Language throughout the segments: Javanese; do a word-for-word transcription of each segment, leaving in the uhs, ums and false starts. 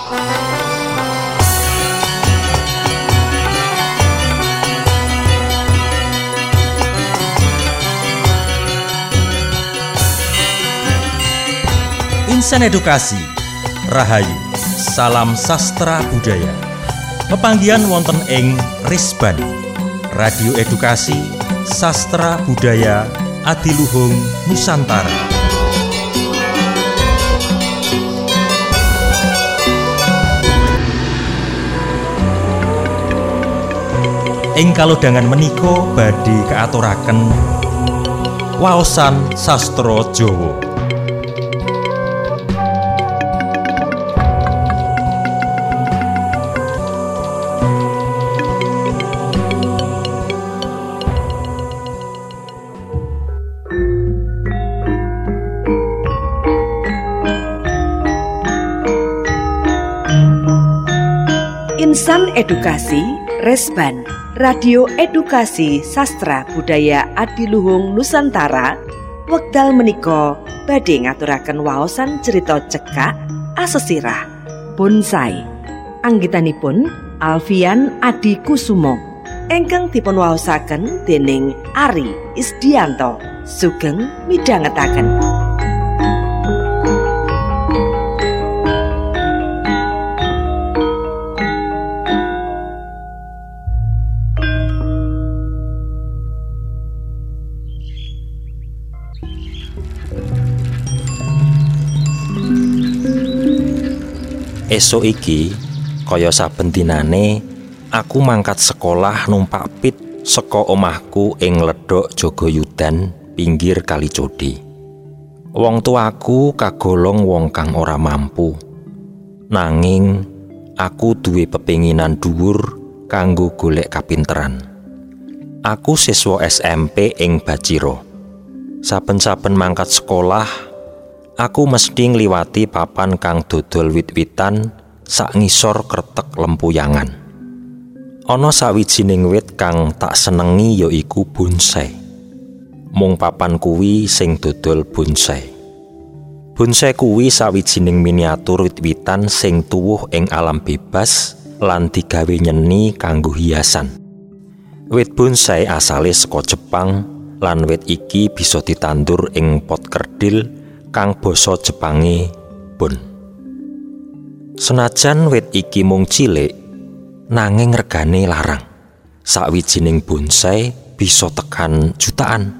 Insan Edukasi Rahayu, salam sastra budaya. Pepanggihan wonten ing Risban, Radio Edukasi Sastra Budaya Adiluhung Nusantara. Ing kalodhangan menika badhe kaaturaken waosan sastra Jawa. Insan Edukasi Resban, Radio Edukasi Sastra Budaya Adiluhung Nusantara. Wekdal menika badhe ngaturaken waosan cerita cekak asesirah bonsai. Anggitanipun Alfian Adi Kusumo ingkang dipun waosaken dening Ari Isdianto. Sugeng midhangetaken. Esuk iki kaya saben dinane aku mangkat sekolah numpak pit saka omahku ing Ledok Jogayudan pinggir Kali Codi. Wong tuaku kagolong wong kang ora mampu. Nanging aku duwe pepinginan dhuwur kanggo golek kapinteran. Aku siswa S M P ing Baciro. Saben-saben mangkat sekolah aku mesti ngliwati papan kang dodol wit-witan sak ngisor Kretek Lempuyangan. Ana sawijining wit kang tak senengi yaiku bonsai. Mung papan kuwi sing dodol bonsai. Bonsai kuwi sawijining miniatur wit-witan sing tuwuh ing alam bebas lan digawe nyeni kanggo hiasan. Wit bonsai asale saka Jepang lan wit iki bisa ditandur ing pot kerdil kang basa Jepange bon. Senajan wit iki mung cilik, nanging regane larang. Sawijining bonsai bisa tekan jutaan.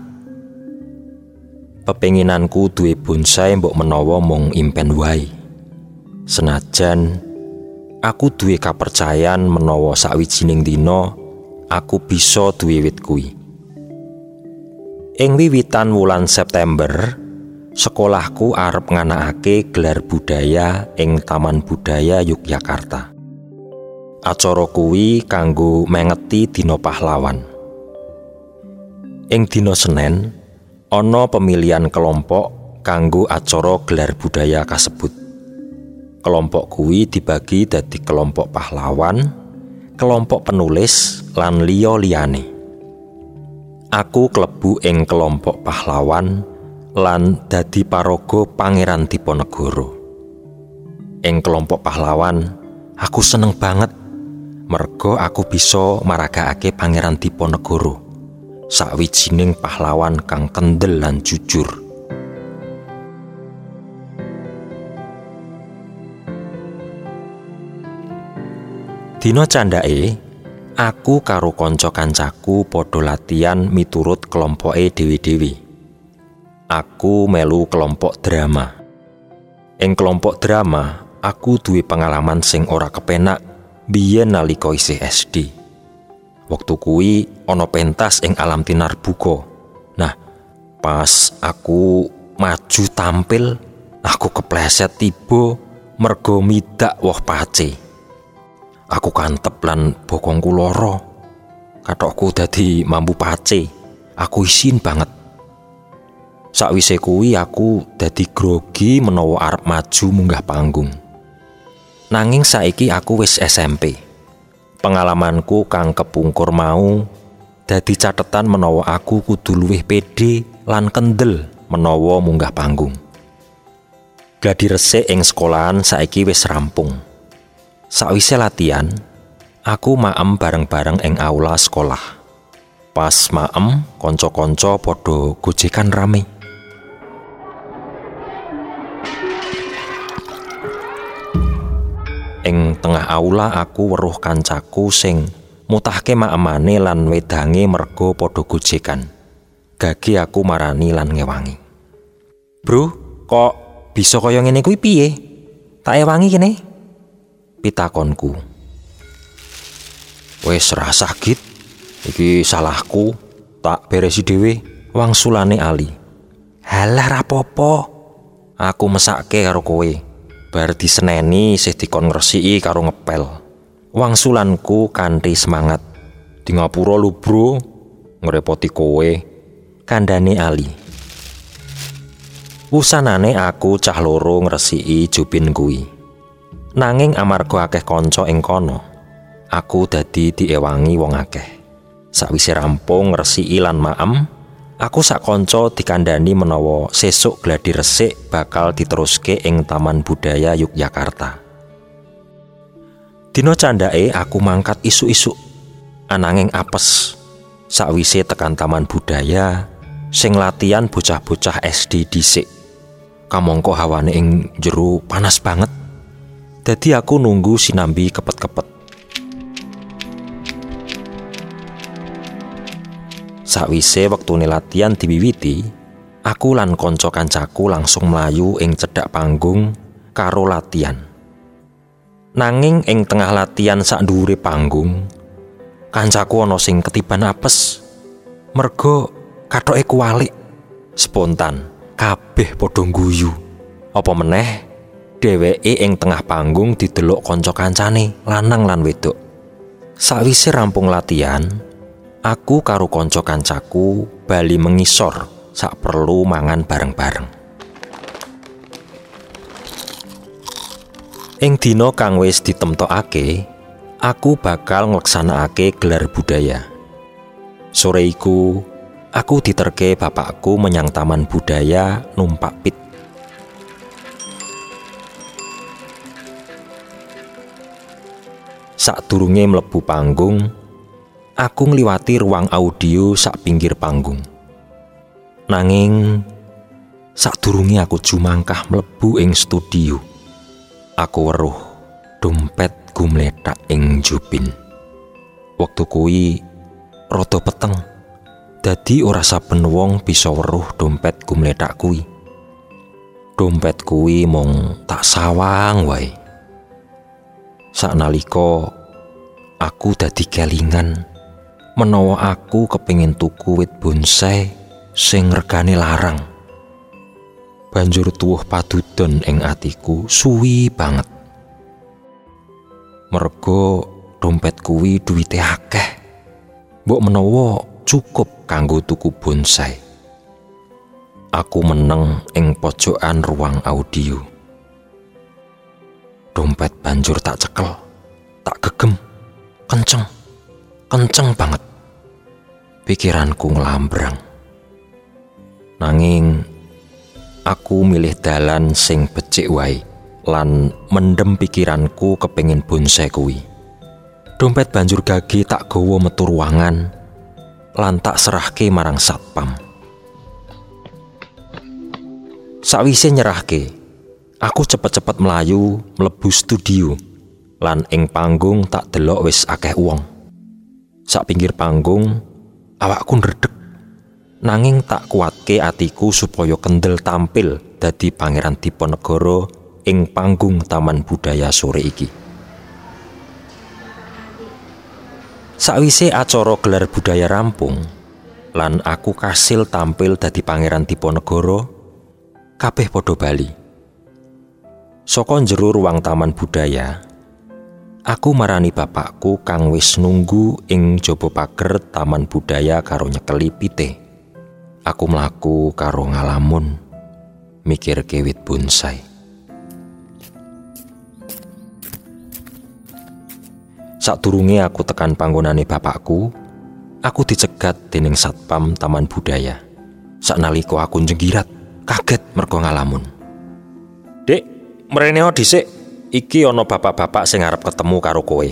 Pepenginanku duwe bonsai mbok menawa mung impen wae. Senajan aku duwe kapercayan menawa sawijining dina aku bisa duwe wit kuwi. Ing wiwitan wulan September, sekolahku arep nganakake gelar budaya ing Taman Budaya Yogyakarta. Acara kuwi kanggo mengeti Dina Pahlawan. Ing dina Senin ana pemilihan kelompok kanggo acara gelar budaya kasebut. Kelompok kuwi dibagi dadi kelompok pahlawan, kelompok penulis lan liya-liyane. Aku klebu ing kelompok pahlawan lan dadi paraga Pangeran Diponegoro. Ing kelompok pahlawan, aku seneng banget merga aku bisa maragakake Pangeran Diponegoro, sawijining pahlawan kang kendel lan jujur. Dina candhake, aku karo kanca-kancaku padha latihan miturut kelompoke dhewe-dhewe. Aku melu kelompok drama. Ing kelompok drama, aku duwe pengalaman sing ora kepenak biyen nalika isih S D. Wektu kuwi ana pentas ing alam tinarbuka. Nah, pas aku maju tampil, aku kepleset tiba merga midak woh pace. Aku kantep lan bokongku lara. Kathokku dadi mambu pace. Aku isin banget. Sakwise kuwi aku dadi grogi menawa arep maju munggah panggung. Nanging saiki aku wis S M P. Pengalamanku kang kepungkur mau dadi catetan menawa aku kudu luwih pede lan kendel menawa munggah panggung. Gladi resik ing sekolahan saiki wis rampung. Sakwise latihan, aku maem bareng-bareng ing aula sekolah. Pas maem, kanca-kanca padha gojekan rame. Ing tengah aula aku weruh kancaku sing mutahke maemane lan wedange merga padha gojekan. Gage aku marani lan ngewangi. "Bro, kok bisa kaya ngene kuwi piye? Tak ewangi kene?" pitakonku. "Wes rasah git, iki salahku, tak beresi dhewe," wangsulane Ali. "Halah rapopo, aku mesake karo kowe. Bar diseneni isih dikon ngresiki karo ngepel," wangsulanku kanthi semangat. "Di ngapura lu bro, ngrepoti kowe," kandhane Ali. Wusanane aku cah loro ngresiki jupin kuwi. Nanging amarga akeh kanca ing kono, aku dadi diewangi wong akeh. Sakwise rampung ngresiki lan maem, aku sak kanca dikandhani menawa sesuk gladi resik bakal diteruske ing Taman Budaya Yogyakarta. Dina candhake aku mangkat isuk-isuk, ananging apes. Sakwise tekan Taman Budaya, sing latihan bocah-bocah S D dhisik. Kamangka hawane ing jero panas banget. Dadi aku nunggu sinambi kepet-kepet. Sakwise wektune latihan diwiwiti, aku lan kanca kancaku langsung mlayu ing cedhak panggung karo latihan. Nanging ing tengah latihan sak dhuwure panggung, kancaku ana sing ketiban apes. Merga kathoke kuwalik. Spontan kabeh padha ngguyu. Apa meneh dheweke ing tengah panggung didelok kanca kancane lanang lan wedok. Sakwise rampung latihan, aku karo kanca kancaku bali mengisor sak perlu mangan bareng-bareng. Ing dina kang wis ditemtokake, aku bakal ngleksanakake gelar budaya. Sore iku, aku diterke bapakku menyang Taman Budaya numpak pit. Sakdurunge mlebu panggung, aku ngliwati ruang audio sak pinggir panggung. Nanging sakdurunge aku jumangkah mlebu ing studio, aku weruh dompet gumlethak ing jupin. Wektu kuwi rada peteng, dadi ora saben wong bisa weruh dompet gumlethak kuwi. Dompet kuwi mung tak sawang wae. Saknalika aku dadi kelingan menawa aku kepengin tuku wit bonsai sing regane larang. Banjur tuwuh padudon ing atiku suwi banget. Merga dompet kuwi duwite akeh, mbok menawa cukup kanggo tuku bonsai. Aku meneng ing pojokan ruang audio. Dompet banjur tak cekel, tak gegem, kenceng, kenceng banget. Pikiranku nglambrang. Nanging aku milih dalan sing becik wae lan mendem pikiranku kepengin bonsai kuwi. Dompet banjur gage tak gawa metu ruangan lan tak serahke marang satpam. Sakwise nyerahke, aku cepet-cepet mlayu mlebu studio lan ing panggung tak delok wis akeh wong. Sak pinggir panggung awakku ndredeg, nanging tak kuatke atiku supaya kendel tampil dadi Pangeran Diponegoro ing panggung Taman Budaya sore iki. Sakwise acara gelar budaya rampung lan aku kasil tampil dadi Pangeran Diponegoro, kabeh padha bali. Saka njero ruang Taman Budaya, aku marani bapakku kang wis nunggu ing jaba pager Taman Budaya karo nyekeli pite. Aku mlaku karo ngalamun mikirke wit bonsai. Sakdurunge aku tekan panggonane bapakku, aku dicegat dening satpam Taman Budaya. Saknalika aku njenggirat, kaget merga ngalamun. "Dek, mrene dhisik, iki ana bapak-bapak sing arep ketemu karo kowe.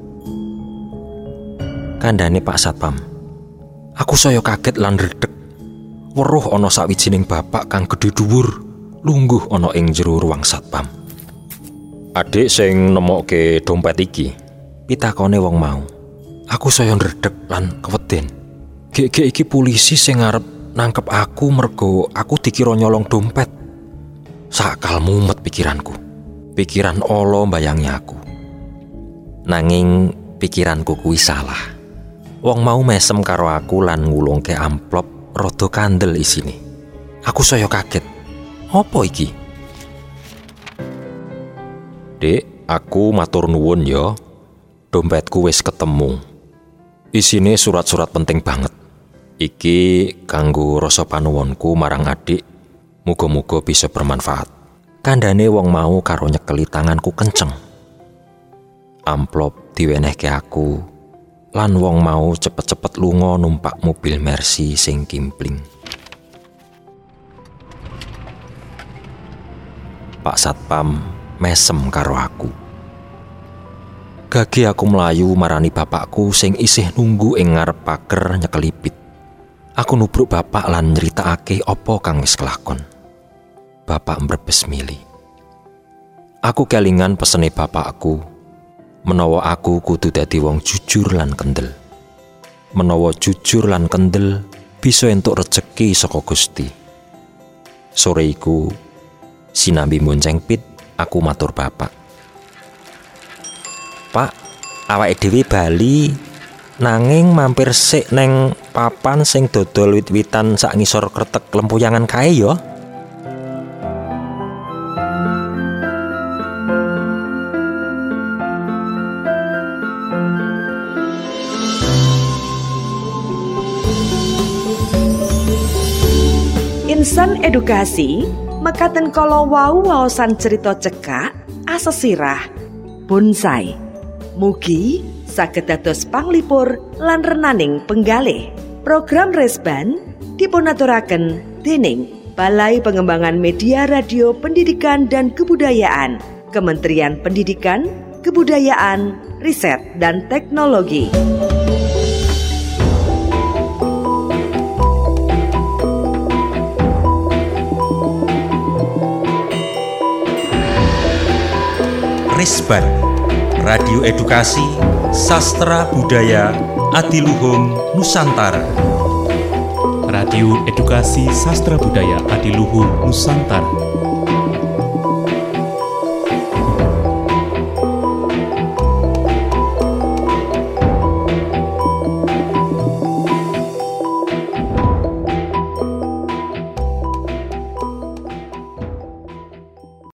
Kandhane Pak Satpam. Aku saya kaget lan redeg. Weruh ana sawijining bapak kang gedhe dhuwur lungguh ana ing jero ruang satpam. Adik sing nemokke dompet iki, pitakone wong mau. Aku saya redeg lan keweden. Gek-gek iki polisi sing arep nangkep aku mergo aku dikira nyolong dompet. Sakal mumet pikiranku. Pikiran olo mbayangi aku. Nanging pikiranku kuwi salah. Wong mau mesem karo aku lan ngulungke amplop rada kandel isine. Aku saya kaget. Apa iki? Dek, aku matur nuwun ya. Dompetku wis ketemu. Isine surat-surat penting banget. Iki kanggo rasa panuwunku marang adik. Muga-muga bisa bermanfaat. Kandhane wong mau karo nyekeli tanganku kenceng. Amplop diwenehke aku. Lan wong mau cepet-cepet lunga numpak mobil Mercy sing kimpling. Pak Satpam mesem karo aku. Gage aku melayu marani bapakku sing isih nunggu ing ngarep pager nyekelipit. Aku nubruk bapak lan nyeritakake apa kang wis kelakon. Bapak mbrebes mili. Aku kelingan pesene bapakku. Menawa aku kudu dadi wong jujur lan kendel. Menawa jujur lan kendel bisa entuk rejeki saka Gusti. Sore iku sinambi monceng pit aku matur bapak. Pak, awake dhewe bali nanging mampir sik neng papan sing dodol wit-witan sak ngisor kretek lempuyangan kae ya. Insan edukasi mekaten kala wau waosan cerita cekak asesirah bonsai. Mugi saged dados panglipur lan renaning penggalih. Program Resban dipunaturaken dening Balai Pengembangan Media Radio Pendidikan dan Kebudayaan, Kementerian Pendidikan, Kebudayaan, Riset dan Teknologi. Resban, Radio Edukasi Sastra Budaya Adiluhung Nusantara. Radio Edukasi Sastra Budaya Adiluhung Nusantara